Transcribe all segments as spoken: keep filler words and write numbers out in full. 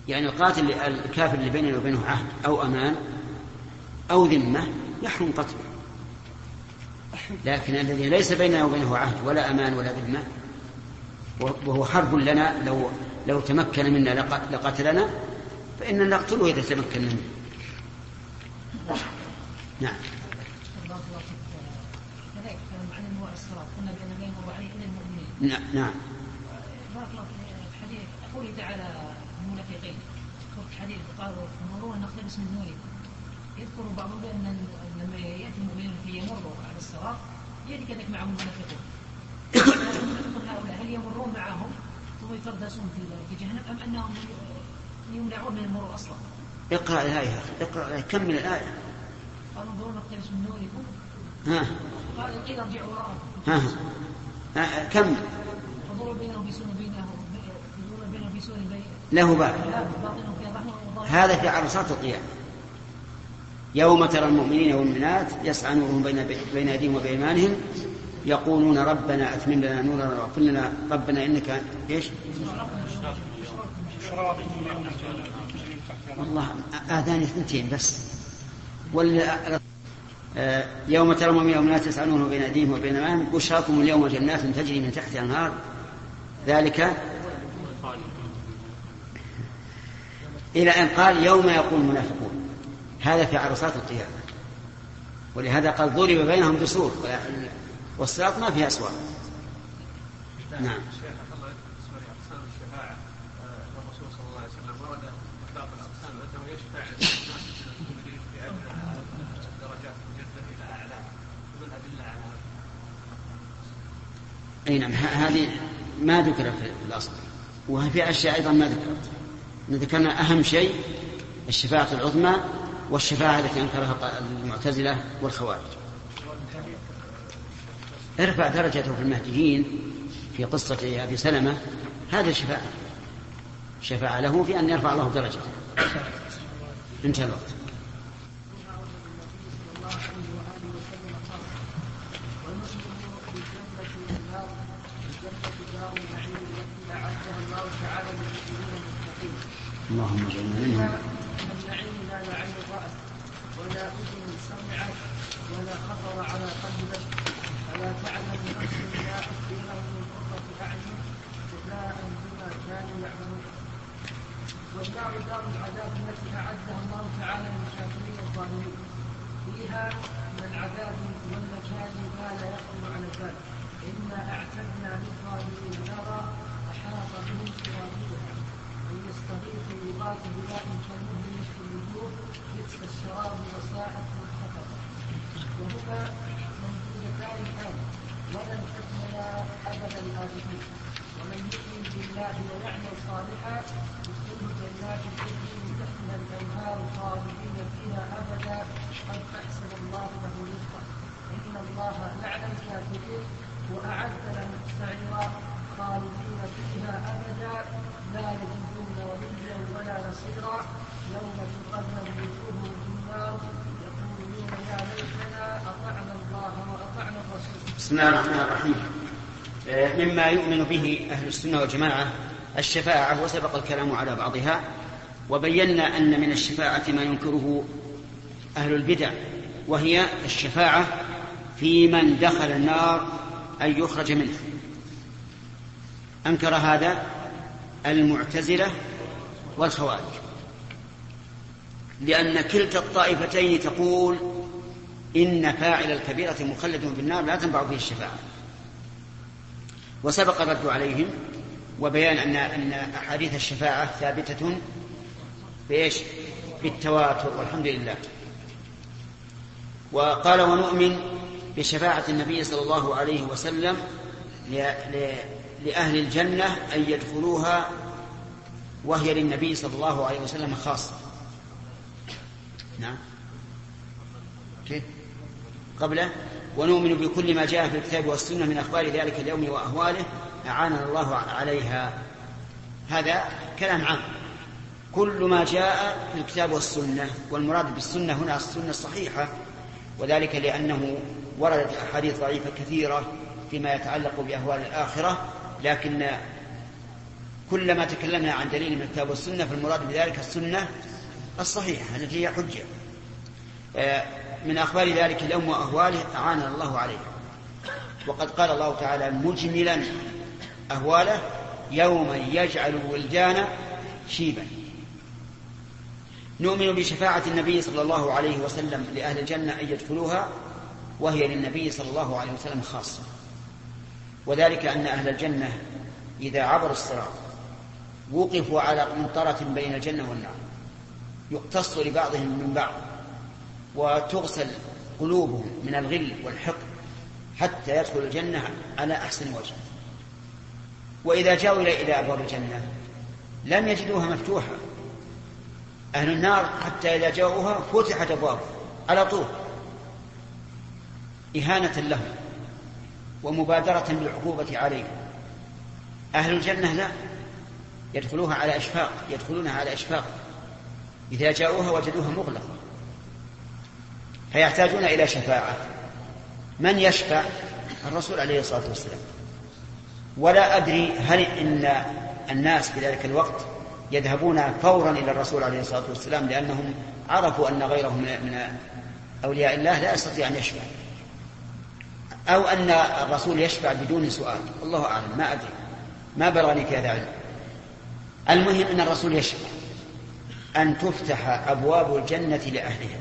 يعني القاتل الكافر اللي بينه وبينه عهد أو أمان أو ذمة يحرم قتله، لكن الذي ليس بينه وبينه عهد ولا أمان ولا ذمة وهو حرب لنا، لو لو تمكن منا لقتلنا، فإننا نقتله إذا تمكن منه. نعم. نعم نعم. بارك الله في الحديث قوله تعالى المنافقين في الحديث قالوا مروا نقتبس من نوركم. يذكر بعضهم بأن لما يأتي المؤمنون في يمروا على الصراط يأتي كذلك معهم المنافقون. هؤلاء هل يمرون معهم ثم يتردسون في جهنم أم أنهم يمنعون من المرور أصلا؟ اقرأ الآية، اقرأ كمل الآية. قالوا مروا نقتبس من نوركم. ها. قال قيل ارجعوا وراءكم. ها. ها. كم. فضرب بينهم بسور بينهم بينهم بسور بين. له باب. هذا في عرصات القيامة. يوم ترى المؤمنين والمؤمنات يسعى نورهم بين بين أيديهم وبأيمانهم يقولون ربنا أتمم لنا نورنا واغفر لنا ربنا إنك إيش؟ والله آذاني اثنتين بس. ولا يوم ترى المؤمنين والمؤمنات يسعى نورهم بين أيديهم وبين أيمانهم بشراكم اليوم جنات تجري من تحتها الأنهار ذلك إلى أن قال يوم يقول المنافقون. هذا في عرصات القيامة، ولهذا قال ضرب بينهم بسور والصراط ما فيها أسوار. نعم. أي نعم. هذه ما ذكرت في الأصل، وفي أشياء أيضا ما ذكرت. ذكرنا أهم شيء الشفاعة العظمى والشفاعة التي أنكرها المعتزلة والخوارج. ارفع درجته في المهديين في قصة أبي سلمة، هذا الشفاعة شفاعة له في أن يرفع الله درجته. انتهى الوقت. اللهم اجعلنا منهم. النعيم لا لعين رأت ولا أذن سمعت ولا خطر على قلب بشر فلا تعلم نفس ما أخفي لهم من قرة أعين جزاء بما كانوا يعملون. والنار دار العذاب التي أعدها الله تعالى للكافرين الظالمين فيها من العذاب والمكان ما لا يخرج على ذلك. إنا أعتدنا للظالمين نارا أحاط بهم سرادقها أن يستغيثوا يغاثوا بماء كالمهل يشفي الوجوه بئس الشراب وساءت مرتفقة. وهما موجودتان الآن ولن تكملا أبد الآبدين. ومن يؤمن بالله ويعمل صالحا يدخله جنات تجري من تحتها الأنهار خالدين فيها أبدا قد أحسن الله له رزقا إن الله لعن الكافرين وأعد لهم سعيرا خالدين فيها أبدا لا يجدون وليا ولا نصيرا يوم تقلب وجوههم في النار يقولون يا ليتنا أطعنا الله وأطعنا الرسول. بسم الله الرحمن الرحيم. مما يؤمن به أهل السنة والجماعة الشفاعة، وسبق الكلام على بعضها، وبينا أن من الشفاعة ما ينكره أهل البدع، وهي الشفاعة في من دخل النار أن يخرج منه. أنكر هذا المعتزلة والخوارج، لأن كلتا الطائفتين تقول إن فاعل الكبيرة مخلد في النار لا تنفع فيه الشفاعة. وسبق الرد عليهم وبيان أن أن أحاديث الشفاعة ثابتة بإيش؟ بالتواتر والحمد لله. وقال ونؤمن بشفاعة النبي صلى الله عليه وسلم لأهل الجنة أن يدخلوها وهي للنبي صلى الله عليه وسلم خاصة. نعم. كيف؟ قبله ونؤمن بكل ما جاء في الكتاب والسنة من أخبار ذلك اليوم وأهواله أعاننا الله عليها. هذا كلام عام، كل ما جاء في الكتاب والسنة، والمراد بالسنة هنا السنة الصحيحة، وذلك لأنه وردت أحاديث ضعيفة كثيرة فيما يتعلق بأهوال الآخرة، لكن كلما تكلمنا عن دليل من الكتاب والسنة فالمراد بذلك السنة الصحيحة التي هي حجة. من أخبار ذلك اليوم وأهواله أعاننا الله عليه. وقد قال الله تعالى مجملا أهواله يوما يجعل الولدان شيبا. نؤمن بشفاعة النبي صلى الله عليه وسلم لأهل الجنة أن يدخلوها، وهي للنبي صلى الله عليه وسلم خاصة، وذلك أن أهل الجنة إذا عبروا الصراط وقفوا على قنطرة بين الجنة والنار يقتص لبعضهم من بعض وتغسل قلوبهم من الغل والحقد حتى يدخل الجنة على أحسن وجه. وإذا جاءوا إلى أبواب الجنة لم يجدوها مفتوحة. أهل النار حتى إذا جاءوها فتحت أبواب على طول إهانة لهم ومبادرة بالعقوبة عليهم. أهل الجنة لا، يدخلوها على أشفاق، يدخلونها على أشفاق. إذا جاءوها وجدوها مغلقة فيحتاجون إلى شفاعة. من يشفع؟ الرسول عليه الصلاة والسلام. ولا أدري هل إن الناس في ذلك الوقت يذهبون فورا إلى الرسول عليه الصلاة والسلام لأنهم عرفوا أن غيرهم من أولياء الله لا يستطيع أن يشفع، أو أن الرسول يشفع بدون سؤال، الله أعلم، ما أدري، ما بلغني كذا علم. المهم أن الرسول يشفع أن تفتح أبواب الجنة لأهلها.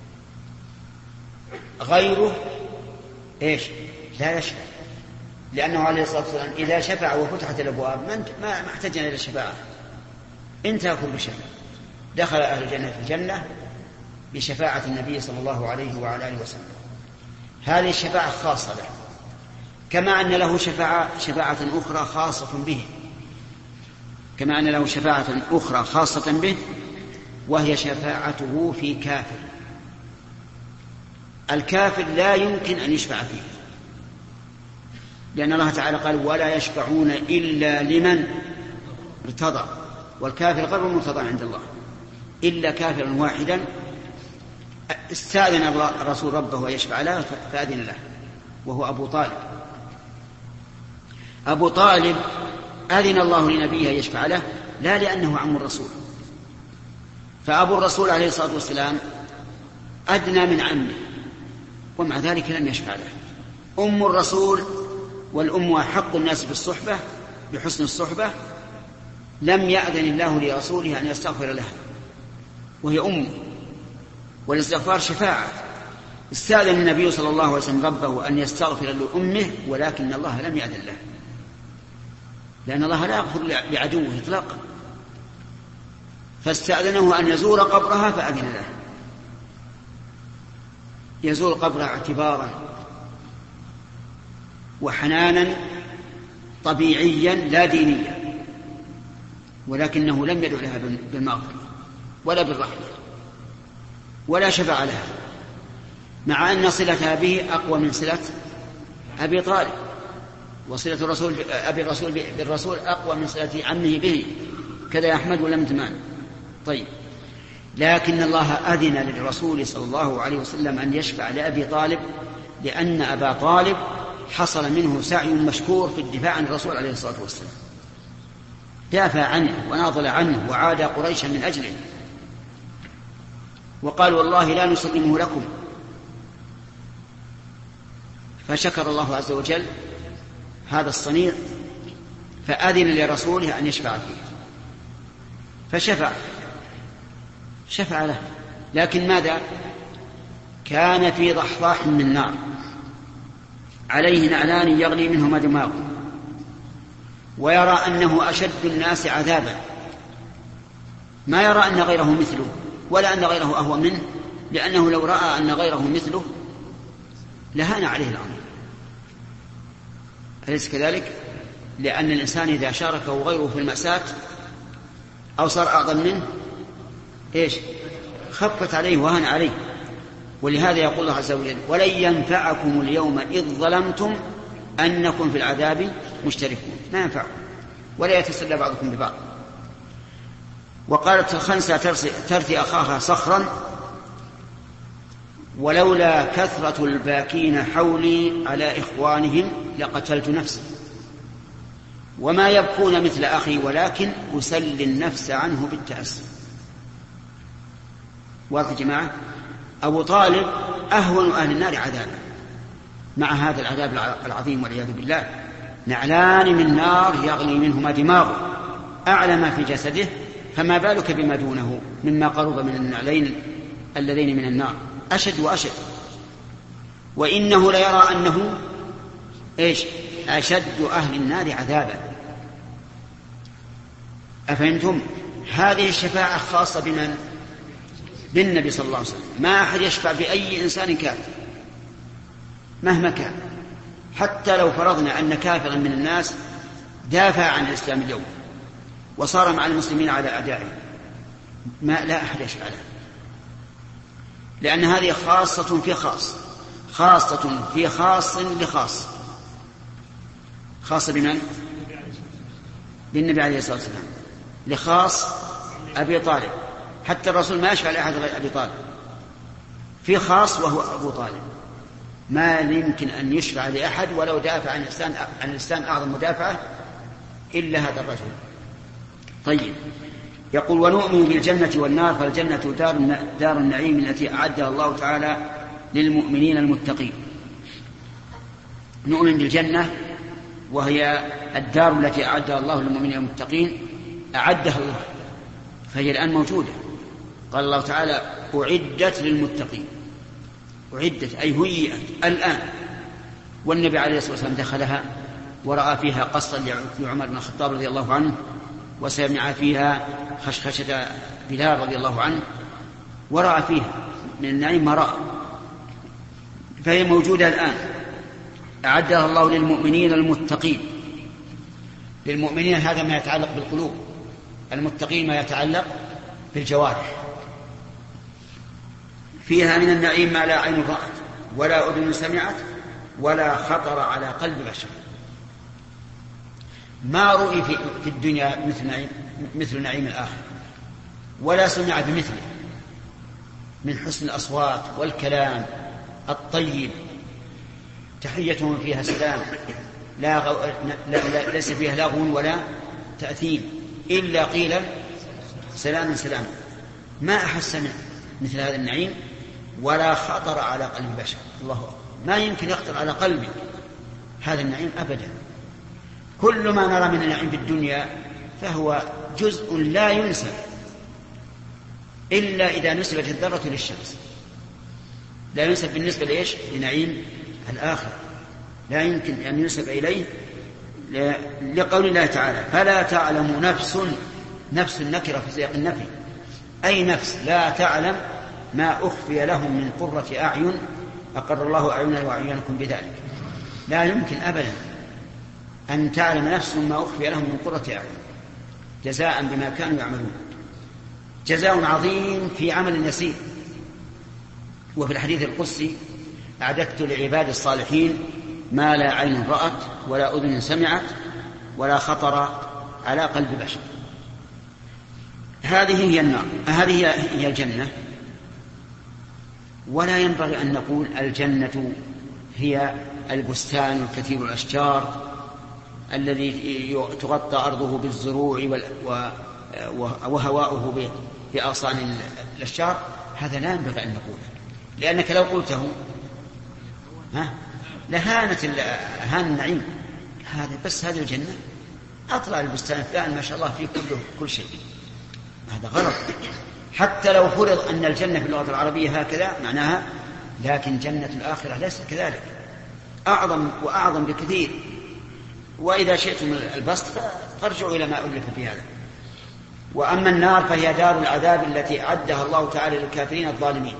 غيره إيش؟ لا يشفع، لأنه عليه الصلاة والسلام إذا شفع وفتحت الأبواب ما احتجنا إلى الشفاعة، انتهى كل شيء. دخل أهل الجنة في الجنة بشفاعة النبي صلى الله عليه وعلى آله وسلم. هذه الشفاعة خاصة له، كما أن له شفاعة, شفاعة أخرى خاصة به، كما أن له شفاعة أخرى خاصة به، وهي شفاعته في كافر. الكافر لا يمكن أن يشفع فيه، لأن الله تعالى قال ولا يشفعون إلا لمن ارتضى، والكافر غير مرتضى عند الله إلا كافرا واحدا استأذن الرسول ربه ويشفع له فأذن له، وهو أبو طالب. أبو طالب أذن الله لنبيه يشفع له لا لأنه عم الرسول، فأبو الرسول عليه الصلاة والسلام أدنى من عمه ومع ذلك لم يشفع له. أم الرسول، والأم أحق الناس بالصحبة بحسن الصحبة، لم يأذن الله لرسوله أن يستغفر لها وهي أمه، والاستغفار شفاعة. استأذن النبي صلى الله عليه وسلم ربه أن يستغفر لأمه ولكن الله لم يأذن له، لأن الله لا يغفر لعدوه إطلاقا، فاستأذنه أن يزور قبرها فأذن له. يزور قبرها اعتبارا وحنانا طبيعيا لا دينيا، ولكنه لم يدع لها بالمغفرة ولا بالرحمة ولا شفع لها، مع أن صلتها به أقوى من صلة أبي طالب، وصلة الرسول أبي الرسول بالرسول أقوى من صلة عمه به، كذا يا أحمد ولم تمان. طيب، لكن الله أذن للرسول صلى الله عليه وسلم أن يشفع لأبي طالب، لأن أبا طالب حصل منه سعي مشكور في الدفاع عن الرسول عليه الصلاة والسلام، دافع عنه وناضل عنه وعاد قريشا من أجله، وقال والله لا نسلمه لكم، فشكر الله عز وجل هذا الصنيع فأذن لرسوله أن يشفع فيه، فشفع شفع له. لكن ماذا؟ كان في ضحضاح من نار عليه نعلان يغلي منهما دماغه، ويرى أنه أشد الناس عذابا، ما يرى أن غيره مثله ولا أن غيره أهوى منه، لأنه لو رأى أن غيره مثله لهان عليه الأمر، أليس كذلك؟ لأن الإنسان إذا شاركه غيره في المأساة أو صار أعظم منه إيش؟ خفت عليه وهان عليه. ولهذا يقول الله عز وجل ولن ينفعكم اليوم إذ ظلمتم أنكم في العذاب مشتركون، ما ينفعكم ولا يتسلى بعضكم ببعض. وقالت الخنسة ترثي أخاها صخرا ولولا كثرة الباكين حولي على إخوانهم لقتلت نفسي. وما يبكون مثل أخي ولكن أسلي النفس عنه بالتأسي. واضح يا جماعة؟ أبو طالب أهون أهل النار عذابا مع هذا العذاب العظيم والعياذ بالله. نعلان من نار يغلي منهما دماغه أعلى ما في جسده، فما بالك بما دونه مما قرب من النعلين اللذين من النار، أشد وأشد. وإنه ليرى أنه إيش؟ أشد أهل النار عذابا. أفهمتم؟ هذه الشفاعة خاصة بمن؟ بالنبي صلى الله عليه وسلم. ما أحد يشفع بأي إنسان كافر مهما كان، حتى لو فرضنا أن كافرا من الناس دافع عن الإسلام اليوم وصار مع المسلمين على أعدائهم، ما لا أحد يشفع له، لأن هذه خاصة في خاص، خاصة في خاص لخاص. خاصة بمن؟ بالنبي عليه الصلاة والسلام، لخاص أبي طالب. حتى الرسول ما يشفع لأحد غير أبي طالب، في خاص وهو أبو طالب، ما يمكن أن يشفع لأحد ولو دافع عن الإسلام عن الإسلام أعظم مدافعة إلا هذا الرجل. طيب، يقول ونؤمن بالجنة والنار، فالجنة دار, دار النعيم التي أعدها الله تعالى للمؤمنين المتقين. نؤمن بالجنة وهي الدار التي أعدها الله للمؤمنين المتقين، أعدها الله فهي الآن موجودة. قال الله تعالى أعدت للمتقين، أعدت أي هيئت الآن. والنبي عليه الصلاة والسلام دخلها ورأى فيها قصا لعمر بن الخطاب رضي الله عنه، وسمع فيها خشخشة بلال رضي الله عنه، ورأى فيها من النعيم ما رأى، فهي موجودة الآن. أعدها الله للمؤمنين المتقين. للمؤمنين هذا ما يتعلق بالقلوب، المتقين ما يتعلق بالجوارح. فيها من النعيم ما لا عين رأت ولا أذن سمعت ولا خطر على قلب بشر. ما رؤي في الدنيا مثل نعيم, مثل نعيم الآخر، ولا سمع بمثله من حسن الأصوات والكلام الطيب، تحيتهم فيها سلام، لا غو... لا... لا... ليس فيها لغو ولا تأثيم، إلا قيل سلام سلام. ما أحس مثل هذا النعيم ولا خطر على قلب بشر. الله أكبر، ما يمكن يخطر على قلبك هذا النعيم أبدا. كل ما نرى من النعيم في الدنيا فهو جزء لا ينسب إلا إذا نسبت الذرة للشمس، لا ينسب بالنسبة لإيش؟ لنعيم الآخر، لا يمكن أن ينسب إليه، لقول الله تعالى فلا تعلم نفس، نفس النكرة في سياق النفي، أي نفس لا تعلم ما أخفي لهم من قرة أعين أقر الله أعيننا وأعينكم بذلك. لا يمكن أبدا أن تعلم نفس ما أخفي لهم من قرة أعين جزاء بما كانوا يعملون. جزاء عظيم في عمل يسير. وفي الحديث القدسي أعددت لعباد الصالحين ما لا عين رأت ولا أذن سمعت ولا خطر على قلب بشر. هذه هي النار، هذه هي الجنة. ولا ينبغي أن نقول الجنة هي البستان الكثير الأشجار الذي تغطى أرضه بالزروع وهواؤه بأغصان الأشجار. هذا لا ينبغي أن نقوله، لأنك لو قلته ها لهانت هان النعيم. هذا بس هذه الجنة، أطلع البستان فلان ما شاء الله فيه كله كل شيء. هذا غلط. حتى لو فرض أن الجنة في اللغة العربية هكذا معناها، لكن جنة الآخرة ليست كذلك، أعظم وأعظم بكثير. وإذا شئتم البسط فارجعوا إلى ما ألف في هذا. وأما النار فهي دار العذاب التي أعدها الله تعالى للكافرين الظالمين.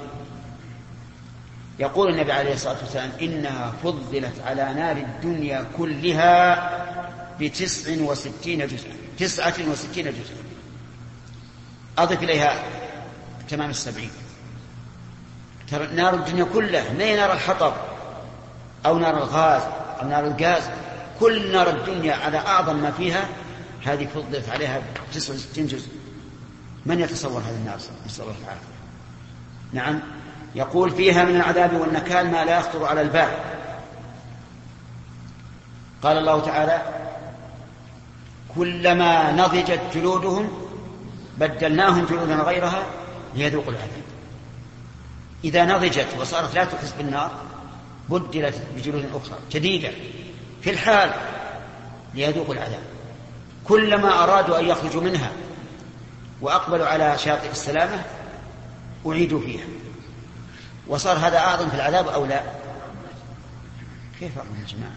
يقول النبي عليه الصلاة والسلام إنها فضلت على نار الدنيا كلها بتسع وستين جزءا، تسعة وستين جزءا، أضف إليها تمام السبعين. ترى نار الدنيا كلها، ما هي نار الحطب أو نار الغاز أو نار الغاز، كل نار الدنيا على أعظم ما فيها هذه فضلت عليها تسعة وستين جزء. من يتصور هذه النار؟ نسأل الله العافية. نعم. يقول فيها من العذاب والنكال ما لا يخطر على البال. قال الله تعالى كلما نضجت جلودهم بدلناهم جلودا غيرها ليذوقوا العذاب. إذا نضجت وصارت لا تحس بالنار بدلت بجلود أخرى جديدة في الحال ليذوقوا العذاب. كلما أرادوا أن يخرجوا منها وأقبلوا على شاطئ السلامة أعيدوا فيها. وصار هذا أعظم في العذاب أو لا؟ كيف أعظم يا جماعة؟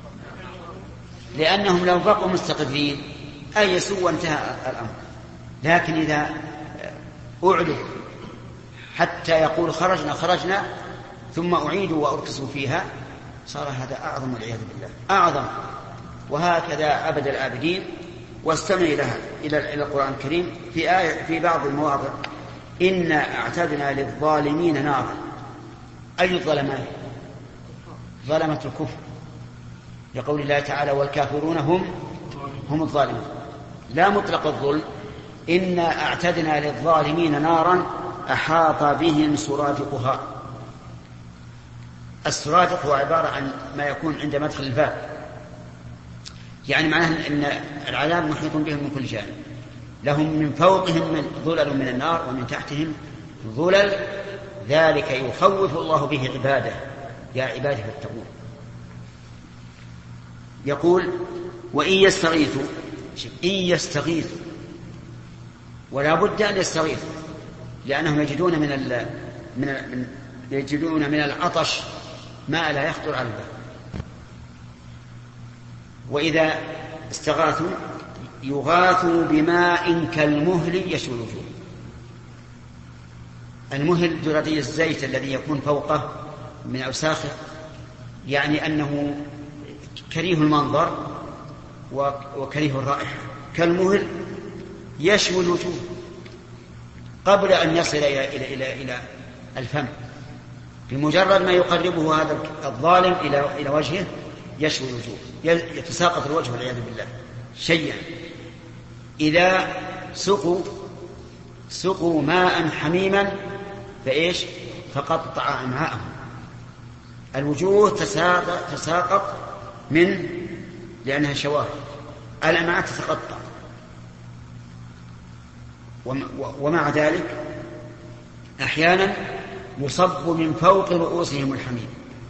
لأنهم لو بقوا مستقرين أيسوا وانتهى الأمر. لكن إذا أعلوا حتى يقول خرجنا خرجنا ثم أعيدوا وأركسوا فيها صار هذا أعظم والعياذ بالله أعظم. وهكذا أبد الآبدين. واستمع لها إلى القرآن الكريم في آية في بعض المواضع إنا أعتدنا للظالمين نارا. أي الظلمات؟ ظلمة الكفر، لقول الله تعالى والكافرون هم هم الظالمون. لا مطلق الظلم. إنا أعتدنا للظالمين نارا أحاط بهم سرادقها. السرادق هو عبارة عن ما يكون عند مدخل الباب، يعني معناه أن العذاب محيط بهم من كل جانب. لهم من فوقهم من ظلل من النار ومن تحتهم ظلل. ذلك يخوف الله به عباده يا عباده فاتقون. يقول وإن يستغيثوا إن يستغيثوا ولا بد أن يستغيثوا لأنهم يجدون من ال... من, ال... من يجدون من العطش ما لا يخطر على البال. وإذا استغاثوا يغاثوا بماء كالمهل يشوي الوجوه. المهل جرادي الزيت الذي يكون فوقه من أوساخه، يعني أنه كريه المنظر وكريه الرائحة. كالمهل يشوي الوجوه قبل أن يصل إلى, إلى, إلى, إلى الفم. بمجرد ما يقربه هذا الظالم إلى, إلى وجهه يشوي الوجوه، يتساقط الوجه والعياذ بالله شيئا. إذا سقوا سقوا ماء حميما فإيش؟ فقطع أمعاءهم. الوجوه تساقط من لأنها شواهد، الأمعاء تتقطع. ومع ذلك أحيانا يصب من فوق رؤوسهم الحميم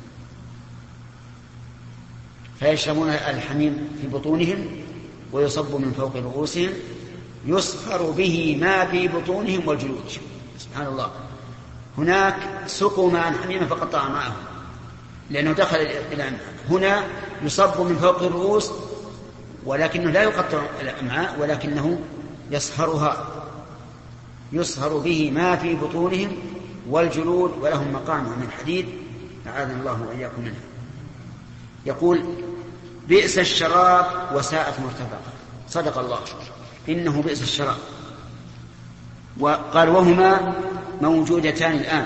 فيشربون الحميم في بطونهم ويصب من فوق رؤوسهم يصهر به ما في بطونهم والجلود. سبحان الله. هناك سقوا ماء حميما فقطع معهم لأنه دخل إلى هنا يصب من فوق الرؤوس ولكنه لا يقطع الأمعاء ولكنه يصهرها يصهر به ما في بطونهم والجلود ولهم مقامع من حديد أعاذنا الله وإياكم منها. يقول بئس الشراب وساءت مرتفقة. صدق الله إنه بئس الشراب. وقال وهما موجودتان الآن.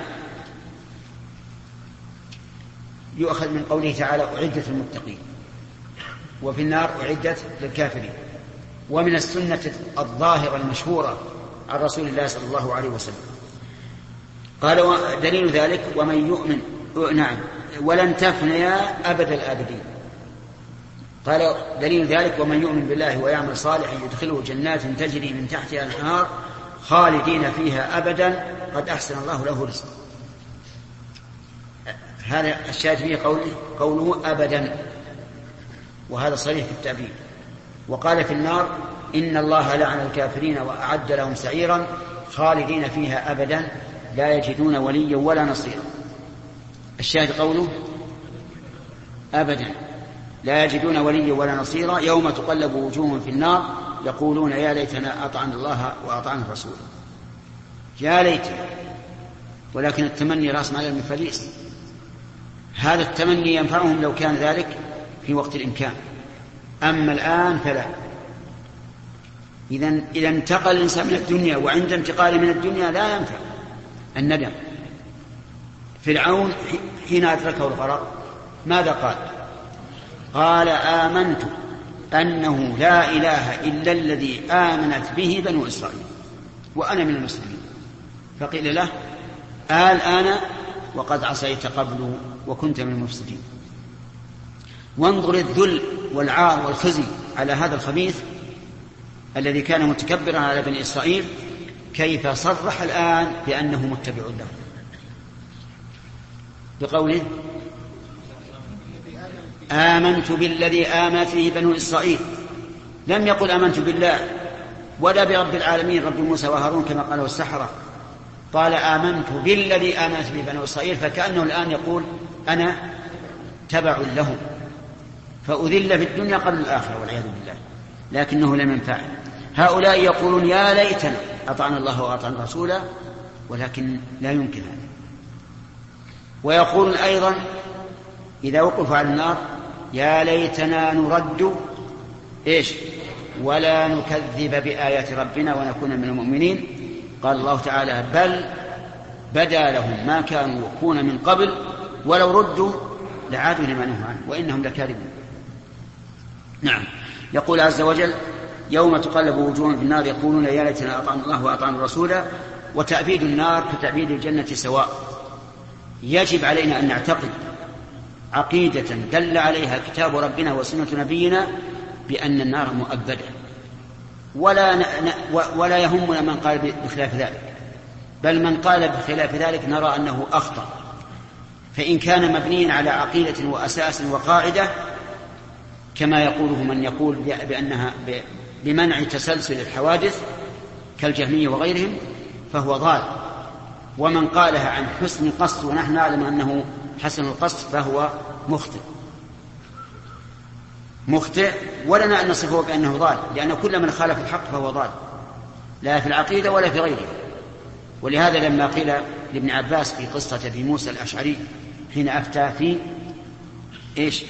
يؤخذ من قوله تعالى أعدت للمتقين وفي النار أعدت للكافرين. ومن السنة الظاهرة المشهورة عن رسول الله صلى الله عليه وسلم قال دليل ذلك ومن يؤمن نعم ولن تفنيا أبد الآبدين. قال دليل ذلك ومن يؤمن بالله ويعمل صالحا يدخله جنات تجري من تحتها الأنهار خالدين فيها أبدا قد أحسن الله له رزقا. هذا الشاهد فيه قوله, قوله أبدا وهذا صريح في التعبير. وقال في النار إن الله لعن الكافرين وأعد لهم سعيرا خالدين فيها أبدا لا يجدون وليا ولا نصيرا. الشاهد قوله أبدا لا يجدون وليا ولا نصيرا يوم تقلب وجوههم في النار يقولون يا ليتنا أطعنا الله وأطعنا الرسول. يا ليت. ولكن التمني رأس مال المفاليس. هذا التمني ينفعهم لو كان ذلك في وقت الإمكان، أما الآن فلا. إذن إذا انتقل الإنسان من الدنيا وعند انتقاله من الدنيا لا ينفع الندم. فرعون حين أدركه الغرق ماذا قال؟ قال آمنت أنه لا إله إلا الذي آمنت به بنو إسرائيل وأنا من المسلمين. فقيل له الآن وقد عصيت قبل وكنت من المفسدين. وانظر الذل والعار والخزي على هذا الخبيث الذي كان متكبرا على بني إسرائيل كيف صرح الآن بأنه متبع له بقوله آمنت بالذي آمنت به بنو إسرائيل. لم يقل آمنت بالله ولا برب العالمين رب موسى وهارون كما قاله السحرة، قال آمنت بالذي آمنت به بنو إسرائيل، فكأنه الآن يقول أنا تبع له، فأذل في الدنيا قبل الآخرة والعياذ بالله، لكنه لم ينفع. هؤلاء يقولون يا ليتنا أطعنا الله وأطعنا رسوله، ولكن لا يمكن هذا. ويقولون أيضا إذا وقفوا على النار يا ليتنا نرد إيش ولا نكذب بآيات ربنا ونكون من المؤمنين. قال الله تعالى بل بدا لهم ما كانوا يخفون من قبل ولو ردوا لعادوا لما نهوا عنه وإنهم لكاذبون. نعم. يقول عز وجل يوم تقلب وجوههم في النار يقولون يا ليتنا أطعنا الله وأطعنا الرسول. وتأبيد النار كتأبيد الجنة سواء. يجب علينا أن نعتقد عقيدة دل عليها كتاب ربنا وسنة نبينا بأن النار مؤبدة، ولا, ن... ولا يهمنا من قال بخلاف ذلك، بل من قال بخلاف ذلك نرى أنه أخطأ. فإن كان مبنيا على عقيدة وأساس وقاعدة كما يقوله من يقول بأنها بمنع تسلسل الحوادث كالجهمية وغيرهم فهو ضال، ومن قالها عن حسن قصد ونحن نعلم أنه حسن القصد فهو مخطئ مخطئ ولنا أن نصفه بأنه ضال، لأن كل من خالف الحق فهو ضال لا في العقيدة ولا في غيره. ولهذا لما قيل لابن عباس في قصة أبي موسى الأشعري حين أفتى في إيش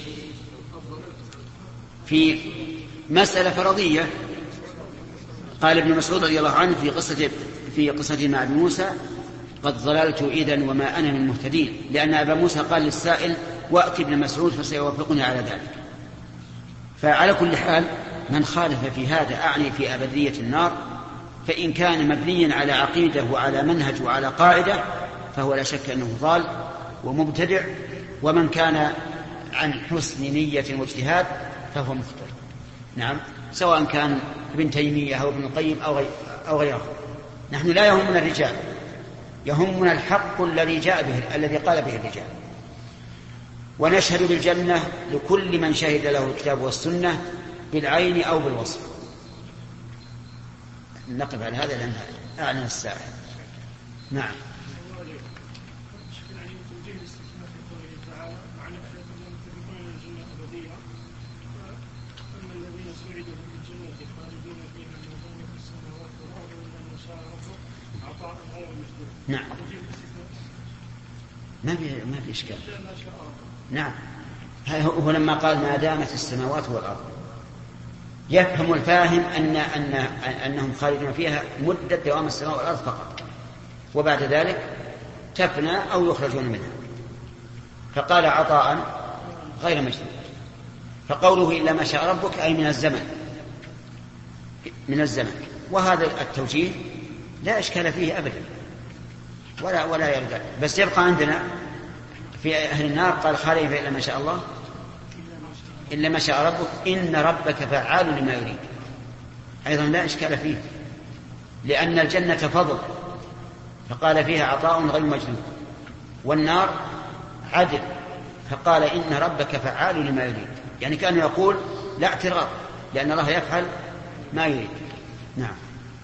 في مسألة فرضية، قال ابن مسعود رضي الله عنه في قصة في قصة مع أبي موسى قد ضللت إذن وما أنا من المهتدين، لأن أبا موسى قال للسائل وأتي ابن مسعود فسيوافقني على ذلك. فعلى كل حال من خالف في هذا أعني في أبدية النار، فإن كان مبنيا على عقيدة وعلى منهج وعلى قاعدة فهو لا شك أنه ضال ومبتدع، ومن كان عن حسن نية واجتهاد فهو مخطئ. نعم، سواء كان ابن تيمية أو ابن القيم أو غير أو غيره. نحن لا يهمنا الرجال، يهمنا الحق الذي جاء به الذي قال به الرجال. ونشهد بالجنة لكل من شهد له الكتاب والسنة بالعين أو بالوصف. نقف على هذا لأن أعلن الساعة. نعم. نعم، ما في ما في إشكال. نعم، هو لما قال ما دامت السماوات والأرض يفهم الفاهم أن أن أنهم خالدون فيها مدة دوام السماوات والأرض فقط، وبعد ذلك تفنى أو يخرجون منها. فقال عطاء غير مجنون. فقوله إلا ما شاء ربك أي من الزمن من الزمن وهذا التوجيه لا إشكال فيه أبدا ولا ولا يرجع. بس يبقى عندنا في أهل النار قال خالدين فيها إلا ما شاء الله إلا ما شاء ربك إن ربك فعال لما يريد، أيضا لا إشكال فيه، لأن الجنة فضل فقال فيها عطاء غير مجنون، والنار عدل فقال إن ربك فعال لما يريد، يعني كان يقول لا اعتراض لأن الله يفعل ما يريد. نعم.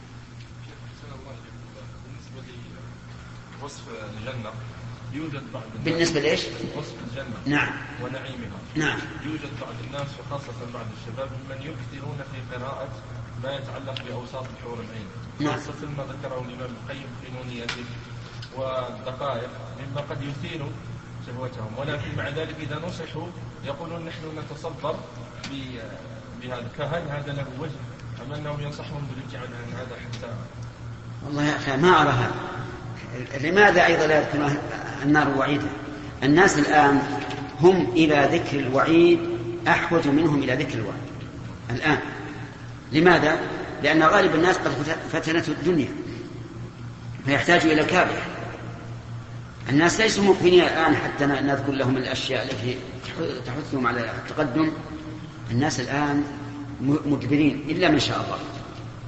وصف الجنة يوجد بعض بالنسبة لإيش؟ وصف الجنة نعم ونعيمها. نعم. يوجد بعض الناس وخاصة بعض الشباب من يكثرون في قراءة ما يتعلق بأوصاف الحور العين، نعم. خاصة ما ذكره الإمام القيم في نونيته والدقائق مما قد يثير شهوتهم، ولكن مع ذلك إذا نصحوا يقولون نحن نتصبر بهذا، فهل هذا له وجه أم أنهم ينصحهم بالابتعاد عن هذا حتى؟ والله يا أخي ما أرى هذا. لماذا أيضا لا يذكرون النار وعيدا؟ الناس الآن هم إلى ذكر الوعيد أحوج منهم إلى ذكر الوعيد الآن. لماذا؟ لأن غالب الناس قد فتنته الدنيا فيحتاج إلى كابح. الناس ليسوا مقبلين الآن حتى نذكر لهم الأشياء التي تحثهم على التقدم. الناس الآن مجبرين إلا من شاء الله،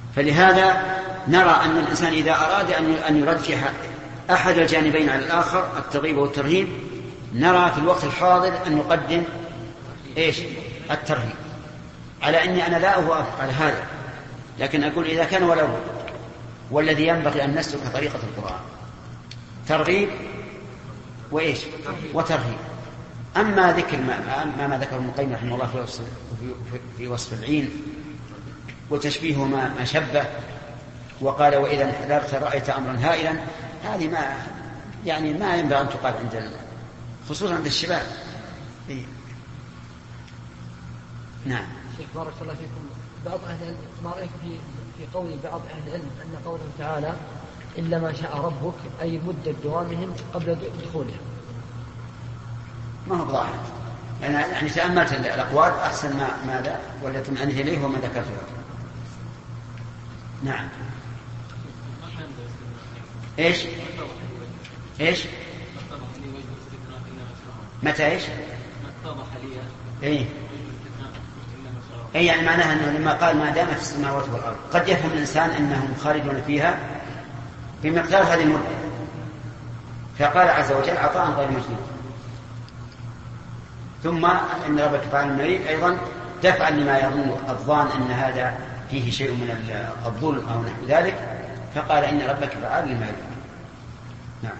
فلهذا نرى أن الإنسان إذا أراد أن يرجح أحد الجانبين على الآخر الترغيب والترهيب نرى في الوقت الحاضر أن نقدم إيش؟ الترهيب، على أني أنا لا أوافق على هذا، لكن أقول إذا كان ولا بد والذي ينبغي أن نسلك طريقة القرآن ترغيب وإيش؟ وترهيب. أما ذكر ما, ما, ما ذكر ابن القيم رحمه الله في وصف, في وصف العين وتشبيه ما, ما شبه وقال وإذا انحدرت رأيت أمرا هائلا، هذه ما يعني ما ينبغي أن تقال عند خصوصا عند الشباب. إيه؟ نعم. شيخ بارك الله فيكم، بعض أهل ما رأيك في في قول بعض أهل العلم أن قوله تعالى إلا ما شاء ربك أي مدة دوامهم قبل دخولها؟ ما هو ظاهر، يعني, يعني تأملت الأقوال أحسن ما ماذا ولا تمعنت إليه وما ذكرته. نعم. إيش إيش متى إيش إيه أي يعني معناها أنه لما قال ما دامت السماوات والأرض قد يفهم الإنسان أنهم خالدون فيها بمقدار هذه المدة، فقال عز وجل عطاء غير مجنون. ثم إن ربك فعل مريد أيضا دفعا لما يظن الظان أن هذا فيه شيء من الظلم أو نحو ذلك، فقال إن ربك فعل لما يظن. نعم.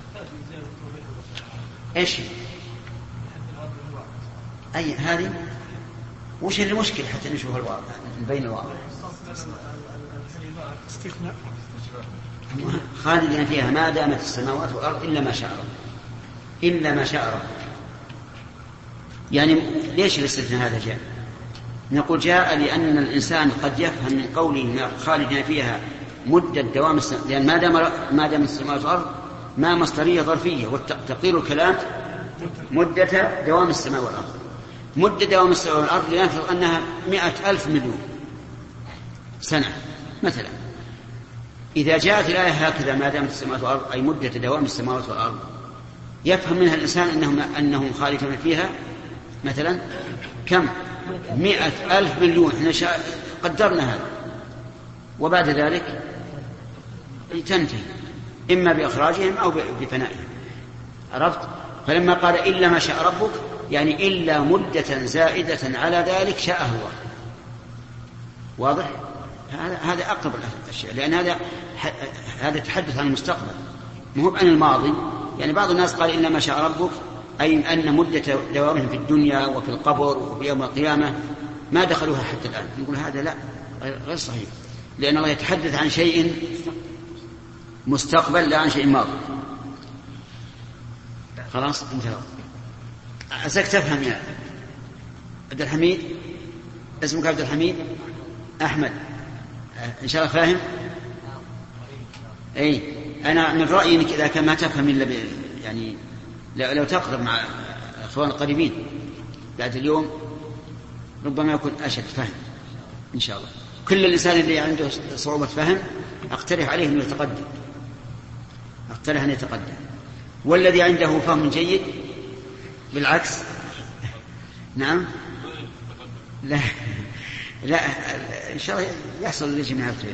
إيش أي هذه وش المشكلة حتى نشوف الواقع نبين الواقع. استثناء خالدين فيها ما دامت السماوات والأرض إلا ما شاء رب، إلا ما شاء رب. يعني ليش الاستثناء هذا جاء؟ نقول جاء لأن الإنسان قد يفهم من قوله خالدين فيها مدة دوام السماوات، لأن ما دام ما دام السماوات والأرض ما مصدرية ظرفية، وتقدير الكلام مدة دوام السماوات والأرض. مدة دوام السماوات والأرض لنفرض أنها مئة ألف مليون سنة مثلا. إذا جاءت الآية هكذا ما دامت السماوات والأرض أي مدة دوام السماوات والأرض، يفهم منها الإنسان أنهم, أنهم خالدون فيها مثلا كم؟ مئة ألف مليون. احنا قدرنا هذا، وبعد ذلك تنتهي إما بإخراجهم أو بفنائهم. عرفت؟ فلما قال إلا ما شاء ربك يعني إلا مدة زائدة على ذلك شاء هو. واضح؟ هذا هذا أقرب الأشياء، لأن هذا هذا تحدث عن المستقبل مو عن الماضي. يعني بعض الناس قال إلا ما شاء ربك أي أن مدة دوامهم في الدنيا وفي القبر وفي يوم القيامة ما دخلوها حتى الآن. نقول هذا لا، غير صحيح، لأن الله يتحدث عن شيء مستقبل لا عن شيء ماضي. خلاص انتهى. عساك تفهم يا عبد الحميد، اسمك عبد الحميد أحمد، إن شاء الله فاهم. أي أنا من رأيي إنك إذا كان ما تفهم إلا يعني لو تقرب مع الأخوان القريبين بعد اليوم ربما يكون أشد فهم إن شاء الله. كل الإنسان اللي عنده صعوبة فهم أقترح عليه أن يتقدم، أقترح أن يتقدم. والذي عنده فهم جيد بالعكس نعم لا لا إن شاء الله يحصل لجميع الخير.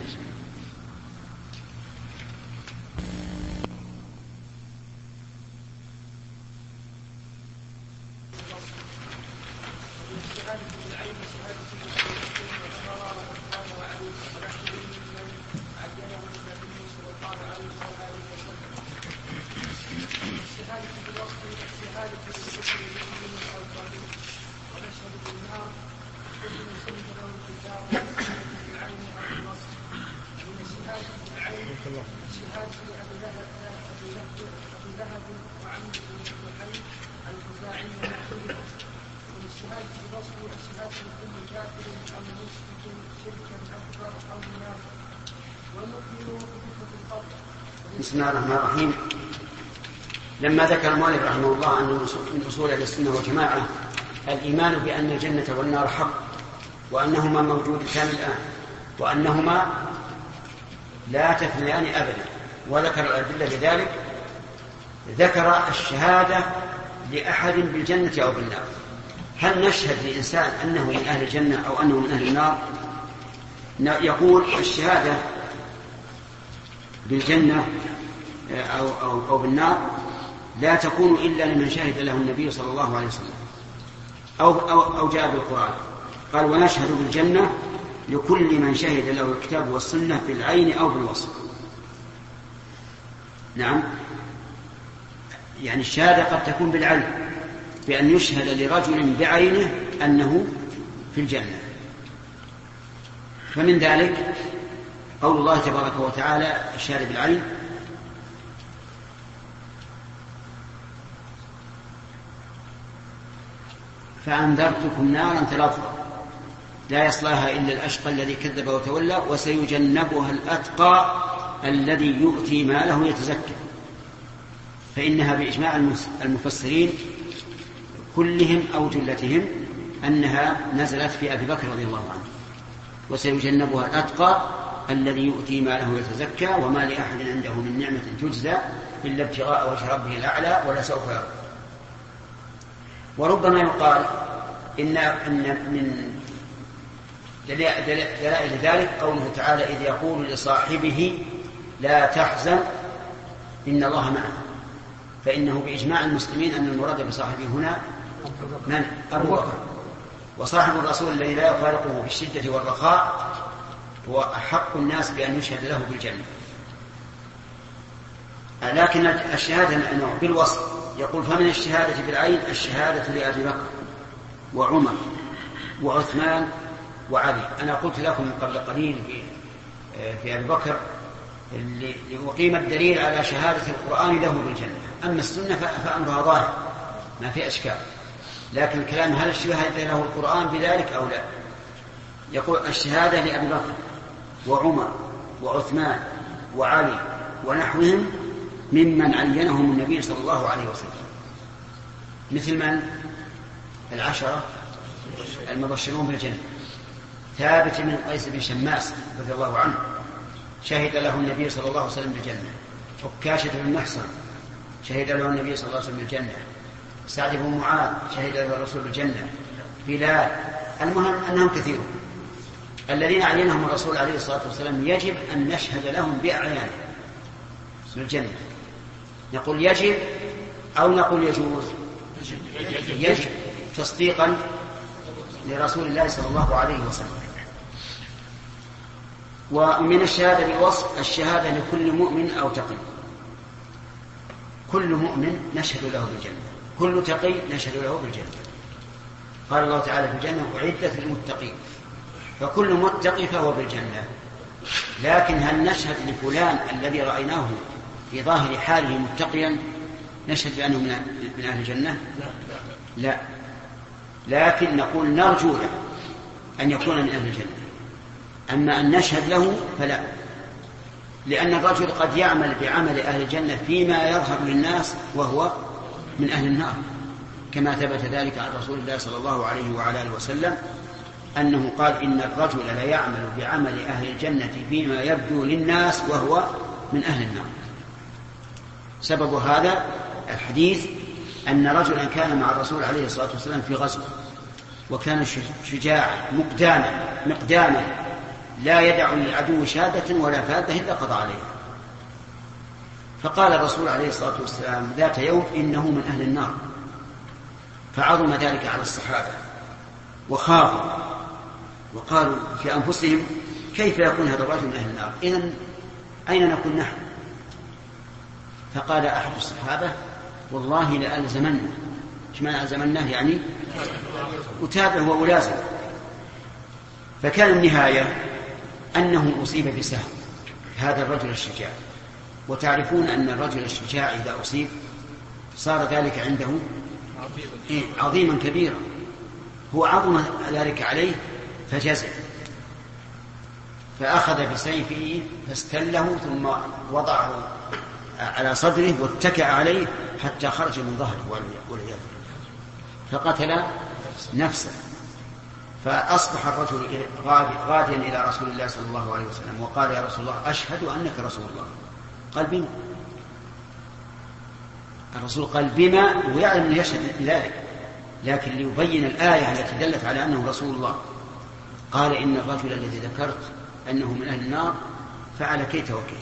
بسم الله الرحمن الرحيم. لما ذكر المؤلف رحمه الله أن من أصول أهل السنة والجماعة الإيمان بأن الجنة والنار حق، وأنهما موجودتان الآن، وأنهما لا تفنيان أبدا، وذكر الأدلة لذلك. ذكر الشهادة لأحد بالجنة أو بالنار. هل نشهد لإنسان أنه من أهل الجنة أو أنه من أهل النار؟ يقول الشهادة بالجنة أو, أو, أو بالنار لا تكون إلا لمن شهد له النبي صلى الله عليه وسلم أو, أو, أو جاء بالقرآن. قال ونشهد بالجنة لكل من شهد له الكتاب والسنة بالعين أو بالوصف. نعم، يعني الشهادة قد تكون بالعين بأن يشهد لرجل بعينه أنه في الجنة. فمن ذلك قول الله تبارك وتعالى الشهادة بالعين فأنذرتكم نارا تلظى لا يصلاها إلا الأشقى الذي كذب وتولى وسيجنبها الأتقى الذي يؤتي ماله يتزكى. فإنها بإجماع المفسرين كلهم أو جلتهم أنها نزلت في أبي بكر رضي الله عنه. وسيجنبها الأتقى الذي يؤتي ماله يتزكى وما لأحد عنده من نعمة تجزى إلا ابتغاء وجه ربه الأعلى ولسوف يرضى. وربما يقال إن, إن من دلائل ذلك قوله تعالى إذ يقول لصاحبه لا تحزن إن الله معه. فإنه بإجماع المسلمين أن المراد بصاحبه هنا من؟ أبو بكر. وصاحب الرسول الذي لا يفارقه في الشدة والرخاء هو أحق الناس بأن يشهد له بالجنة. لكن الشهادة بالوصف يقول فمن الشهادة بالعين الشهادة لأبي بكر وعمر وعثمان وعلي. أنا قلت لكم قبل قليل في, في أبي بكر لأقيم الدليل على شهادة القرآن له بالجنة. أما السنة فأمرها ظاهر ما في أشكال. لكن الكلام هل الشهادة له القرآن بذلك أو لا؟ يقول الشهادة لأبي بكر وعمر وعثمان وعلي ونحوهم ممن عينهم النبي صلى الله عليه وسلم. مثل من؟ العشرة المبشرون بالجنة. ثابت بن قيس بن شماس رضي الله عنه شهد له النبي صلى الله عليه وسلم بالجنة. عكاشة بن محصن شهد له النبي صلى الله عليه وسلم بالجنة. سعد بن معاذ شهد له الرسول بالجنة. بلال. المهم أنهم كثيرون الذين عينهم الرسول عليه الصلاة والسلام يجب أن نشهد لهم بأعيانهم بالجنة. نقول يجب أو نقول يجوز؟ يجب تصديقا لرسول الله صلى الله عليه وسلم. ومن الشهادة بالوصف الشهادة لكل مؤمن أو تقي. كل مؤمن نشهد له بالجنة، كل تقي نشهد له بالجنة. قال الله تعالى في الجنة أعدت للمتقين. فكل متقي فهو بالجنة. لكن هل نشهد لفلان الذي رأيناه في ظاهر حاله متقيا نشهد بأنه من أهل الجنة؟ لا. لكن نقول نرجو له أن يكون من أهل الجنة. أما أن نشهد له فلا، لأن الرجل قد يعمل بعمل أهل الجنة فيما يظهر للناس وهو من أهل النار، كما ثبت ذلك عن رسول الله صلى الله عليه وعلى آله وسلم أنه قال إن الرجل لا يعمل بعمل أهل الجنة فيما يبدو للناس وهو من أهل النار. سبب هذا الحديث أن رجلا كان مع الرسول عليه الصلاة والسلام في غزوة، وكان شجاعا مقداما مقداما لا يدع للعدو شادة ولا فادة إلا قضى عليها. فقال الرسول عليه الصلاة والسلام ذات يوم إنه من أهل النار. فعظم ذلك على الصحابة وخافوا وقالوا في أنفسهم كيف يكون هذا الرجل من أهل النار؟ إذن أين نكون نحن؟ فقال أحد الصحابة والله لألزمنه. إيش معنى ألزمنه؟ يعني أتابع وألازم. فكان النهاية أنه أصيب بسهم هذا الرجل الشجاع. وتعرفون أن الرجل الشجاع إذا أصيب صار ذلك عنده عظيما كبيرا. هو عظم ذلك عليه فجزع، فأخذ بسيفه فاستله ثم وضعه على صدره واتكأ عليه حتى خرج من ظهره والعياذ بالله، فقتل نفسه. فأصبح الرجل غاديا إلى رسول الله صلى الله عليه وسلم وقال يا رسول الله أشهد أنك رسول الله. قال بما؟ الرسول قال بما، ويعلم أنه يشهد بذلك، لكن ليبين الآية التي دلت على أنه رسول الله. قال إن الرجل الذي ذكرت أنه من أهل النار فعل كيت وكيت.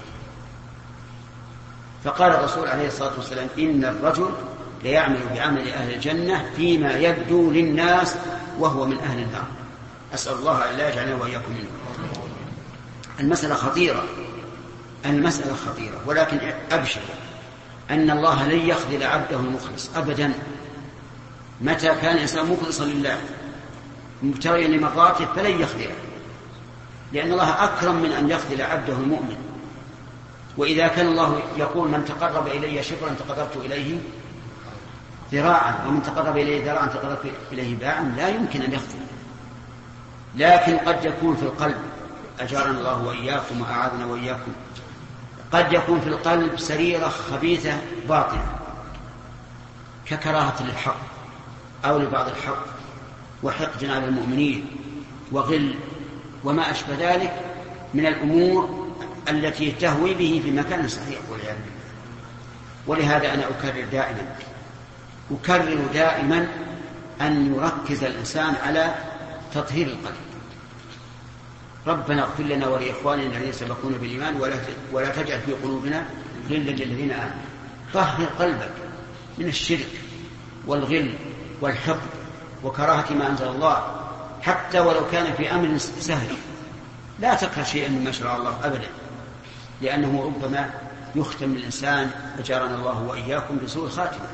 فقال الرسول عليه الصلاة والسلام إن الرجل ليعمل بعمل أهل الجنة فيما يبدو للناس وهو من أهل النار. أسأل الله أن لا يجعلنا وإياكم منه. المسألة خطيرة، المسألة خطيرة، ولكن أبشر أن الله لن يخذل عبده المخلص أبدا. متى كان الإنسان مخلصا لله مبتغيا لمرضاته فلن يخذله، لأن الله أكرم من أن يخذل عبده المؤمن. وإذا كان الله يقول من تقرب إلي شبرا تقربت إليه ذراعا ومن تقرب إليه ذراعا تقربت إليه باعا، لا يمكن أن يخذل. لكن قد يكون في القلب، أجارنا الله وإياكم وأعاذنا وإياكم، قد يكون في القلب سريرة خبيثة باطنة ككراهة للحق أو لبعض الحق وحقد على المؤمنين وغل وما أشبه ذلك من الأمور التي تهوي به في مكان صحيح والعياذ بالله. ولهذا أنا أكرر دائما أكرر دائما أن يركز الإنسان على تطهير القلب. ربنا اغفر لنا ولإخواننا الذين سبقونا بالإيمان ولا ولا تجعل في قلوبنا غلا للذين آمنوا. طهر قلبك من الشرك والغل والحقد وكراهة ما أنزل الله، حتى ولو كان في أمر سهل. لا تكره شيئا مما شرع الله أبدا، لأنه ربما يختم الإنسان أجارنا الله وإياكم بسوء خاتمة.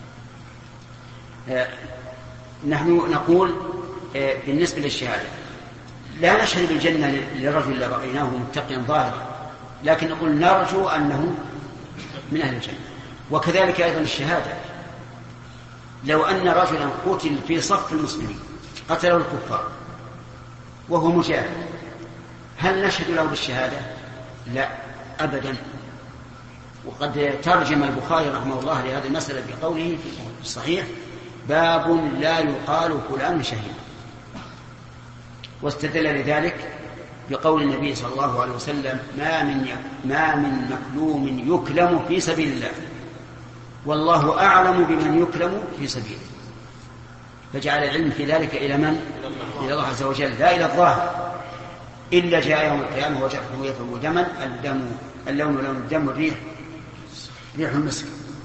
آه نحن نقول آه بالنسبة للشهادة لا نشهد بالجنة للرجل اللي رأيناه متقيا ظاهرا، لكن نقول نرجو أنه من أهل الجنة. وكذلك أيضا الشهادة، لو أن رجلا قتل في صف المسلمين قتله الكفار وهو مجاهد، هل نشهد له بالشهادة؟ لا أبدا. وقد ترجم البخاري رحمه الله لهذه المسألة بقوله في الصحيح باب لا يقال فلان شهيد، واستدل لذلك بقول النبي صلى الله عليه وسلم ما من ما من مكلوم يكلم في سبيل الله والله أعلم بمن يكلم في سبيله. فجعل العلم في ذلك إلى من؟ إلى الله عز وجل، لا إلى الظاهر. إلا جاء يوم القيامة وجهه يفهم دما الدم اللون لون الدم والريح ريح المسك.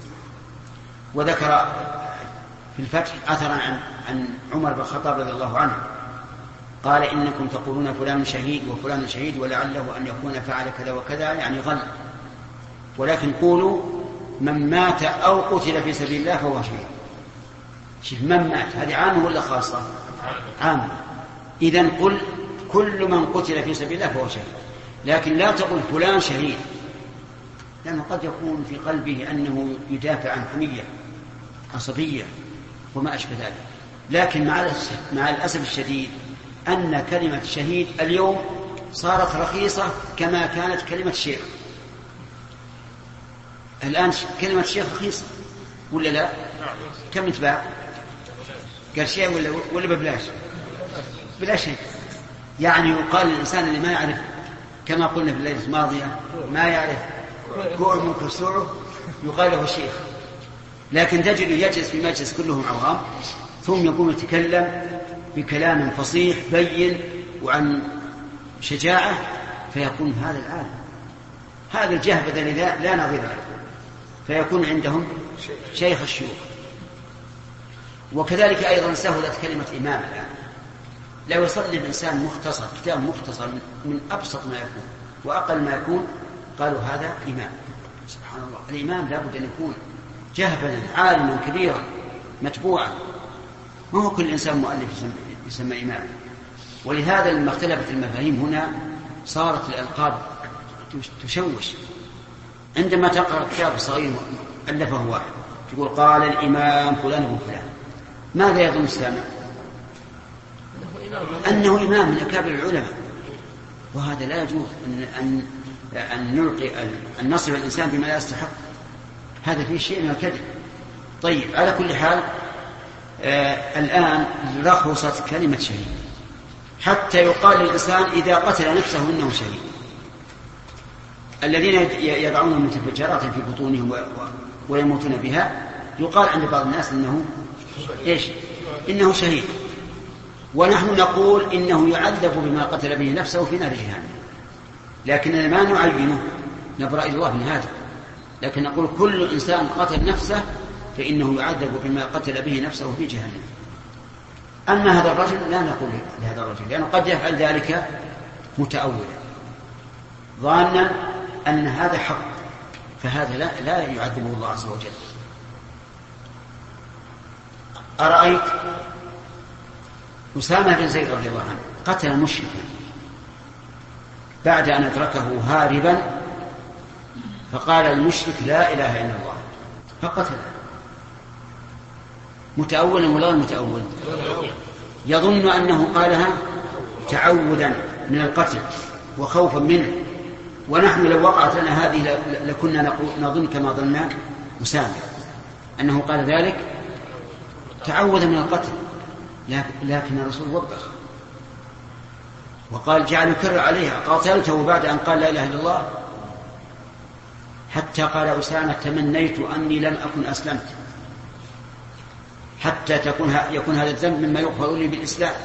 وذكر في الفتح أثرا عن, عن عمر بن الخطاب رضي الله عنه قال إنكم تقولون فلان شهيد وفلان شهيد ولعله أن يكون فعل كذا وكذا، يعني غل، ولكن قولوا من مات أو قتل في سبيل الله فهو شهيد. شوف من مات هذه عامة ولا خاصة؟ عامة. إذن قل كل من قتل في سبيل الله فهو شهيد، لكن لا تقل فلان شهيد، لأنه قد يكون في قلبه أنه يدافع عن حمية عصبية وما أشبه ذلك. لكن مع الأسف الشديد أن كلمة شهيد اليوم صارت رخيصة كما كانت كلمة شيخ. الآن كلمة شيخ رخيصة ولا لا؟ كم تباع؟ قرشين ولا ولا ببلاش؟ بلا شيء. يعني يقال للإنسان اللي ما يعرف كما قلنا في الليلة الماضية ما يعرف كوع من كسوعه يقال له شيخ. لكن تجد يجلس في مجلس كلهم عوام ثم يقوم يتكلم بكلام فصيح بين وعن شجاعة فيكون هذا العالم، هذا الجهبذ لا نظير له، فيكون عندهم شيخ الشيوخ. وكذلك أيضا سهلت كلمة إمام الآن. لو يصلي الإنسان مختصر كتاب مختصر من أبسط ما يكون وأقل ما يكون قالوا هذا إمام. سبحان الله، الإمام لابد أن يكون جهبذا عالما كبيرا متبوعا، ما هو كل إنسان مؤلف يسمى إمام. ولهذا لما اختلفت المفاهيم هنا صارت الألقاب تشوش. عندما تقرأ كتاب صغير ألفه واحد تقول قال الإمام فلان وفلان، ماذا يظن السامع؟ أنه إمام من أكابر العلماء، وهذا لا يجوز أن, أن, أن نلقي أن نصف الإنسان بما لا يستحق، هذا فيه شيء من الكذب. طيب على كل حال آه الآن رخصت كلمة شهيد حتى يقال للإنسان إذا قتل نفسه إنه شهيد. الذين يضعون المتفجرات في بطونهم ويموتون بها يقال عند بعض الناس إنه إيش؟ إنه شهيد. ونحن نقول إنه يعذب بما قتل به نفسه في نار جهنم. لكننا ما نعينه نبرأ الله من هذا، لكن نقول كل إنسان قتل نفسه فإنه يعذب بما قتل به نفسه في جهنم. أما هذا الرجل لا نقول لهذا الرجل، لأنه قد يفعل ذلك متأولا ظانا أن هذا حق، فهذا لا, لا يعذبه الله عز وجل. أرأيت أسامة بن زيد رضي الله عنه قتل مشركا بعد أن أدركه هاربا، فقال المشرك لا إله إلا الله فقتله، متأولا ولا متأول؟ يظن أنه قالها تعودا من القتل وخوفا منه، ونحن لو وقعت لنا هذه لكنا نظن كما ظننا أسامة أنه قال ذلك تعودا من القتل، لكن الرسول وبخ وقال جعل يكرر عليها قاتلته بعد أن قال لا إله إلا الله، حتى قال أسامة تمنيت أني لم أكن أسلمت حتى تكون يكون هذا الذنب مما يغفر لي بالإسلام.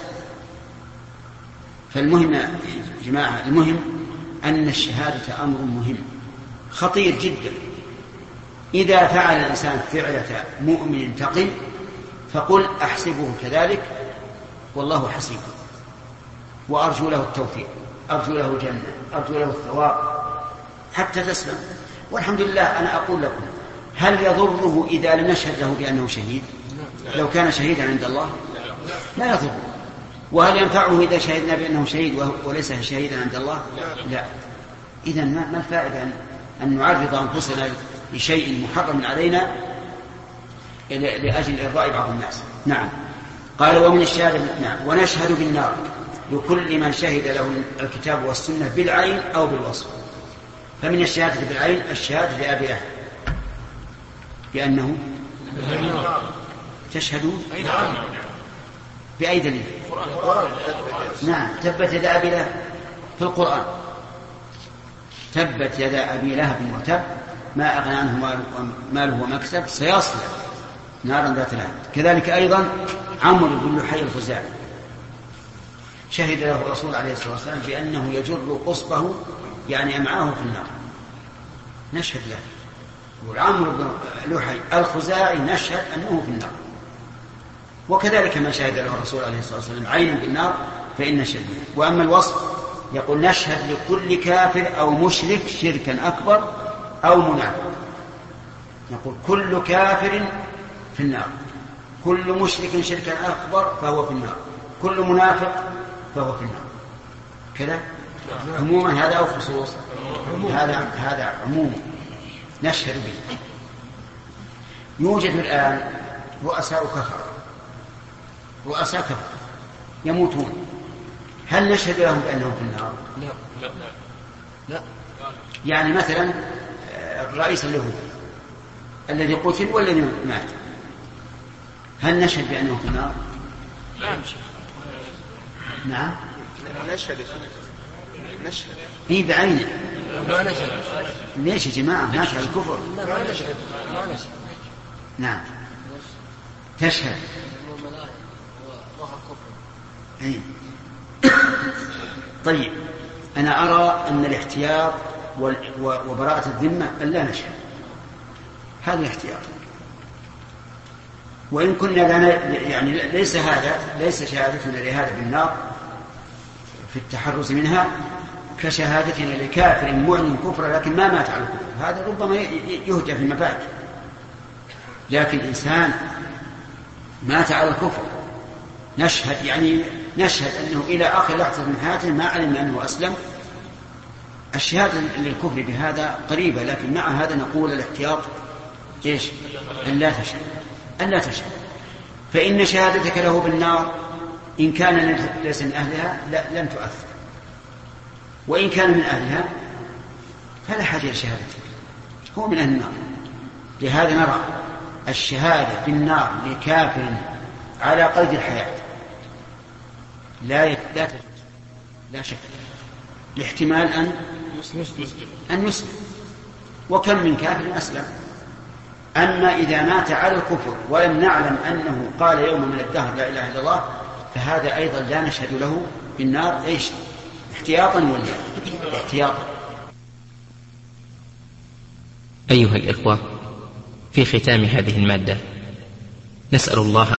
فالمهم يا جماعة، المهم أن الشهادة أمر مهم خطير جدا. إذا فعل الإنسان فعلة مؤمن تقي فقل أحسبه كذلك والله حسيبه، وأرجو له التوفيق، أرجو له الجنة، أرجو له الثواب حتى تسلم. والحمد لله أنا أقول لكم، هل يضره إذا لم نشهد له بأنه شهيد؟ لو كان شهيدا عند الله لا يضره. وهل ينفعه إذا شهدنا بأنه شهيد وليس شهيدا عند الله؟ لا. إذن ما الفائدة أن نعرض أنفسنا لشيء محرم علينا لأجل إرضاء بعض الناس؟ نعم. قال ومن الشهادة نعم. ونشهد بالنار لكل من شهد له الكتاب والسنة بالعين أو بالوصف. فمن الشهادة بالعين الشهادة لأبي لهب بأنه تشهدون بأي دليل؟ نعم. تبت يدا أبي لهب في القرآن، تبت يدا أبي لهب وتب ما أغنى عنه ماله وما كسب سيصلى نارا ذات لهب. كذلك أيضا عمرو بن لحي الخزاعي شهد له الرسول عليه الصلاة والسلام بأنه يجر قصبه يعني أمعاه في النار، نشهد له. والعمرو بن لحي الخزاعي نشهد أنه في النار. وكذلك من شهد له الرسول عليه الصلاة والسلام عينا بالنار فإن نشهد له. وأما الوصف يقول نشهد لكل كافر أو مشرك شركا أكبر أو منافق، نقول كل كافر في النار، كل مشرك شركا أكبر فهو في النار، كل منافق فهو في النار. كذا عموما هذا أو خصوص؟ هذا هذا عموما نشهد به. يوجد الآن رؤساء كفر، رؤساء كفر يموتون، هل نشهد لهم بأنهم في النار؟ لا لا لا. يعني مثلا الرئيس اليهودي الذي قتل والذي مات، هل نشهد بأنه في النار؟ لا. نعم نشهد نشهد هي بعينه. ما نشهد. ليش يا جماعة نشهد الكفر؟ لا ما نشهد ما نشهد. نعم تشهد. أي. طيب أنا أرى أن الاحتياط وبراءة الذمة أن لا نشهد، هذا الاحتياط. وإن كنا لنا يعني ليس هذا ليس شهادتنا لهذا بالنار في التحرز منها كشهادتنا لكافر معلن كفر لكن ما مات على الكفر، هذا ربما يهجى في المفات. لكن إنسان مات على الكفر نشهد يعني نشهد أنه إلى آخر لحظة من حياته ما علم أنه أسلم. الشهادة للكفر بهذا قريبة، لكن مع هذا نقول الاحتياط إيش؟ أن لا تشهد، أن لا تشهد. فإن شهادتك له بالنار إن كان ليس من أهلها لا لن تؤثر، وإن كان من أهلها فلا حاجة لشهادتك، هو من أهل النار. لهذا نرى الشهادة بالنار لكافر على قيد الحياة لا لا تجوز لا شك، لاحتمال أن أن يسلم، وكم من كافر أسلم. أما إذا مات على الكفر ولم نعلم أنه قال يوم من الدهر لا إله إلا الله فهذا أيضا لا نشهد له بالنار، إيش احتياطا ولا احتياطا. أيها الإخوة، في ختام هذه المادة نسأل الله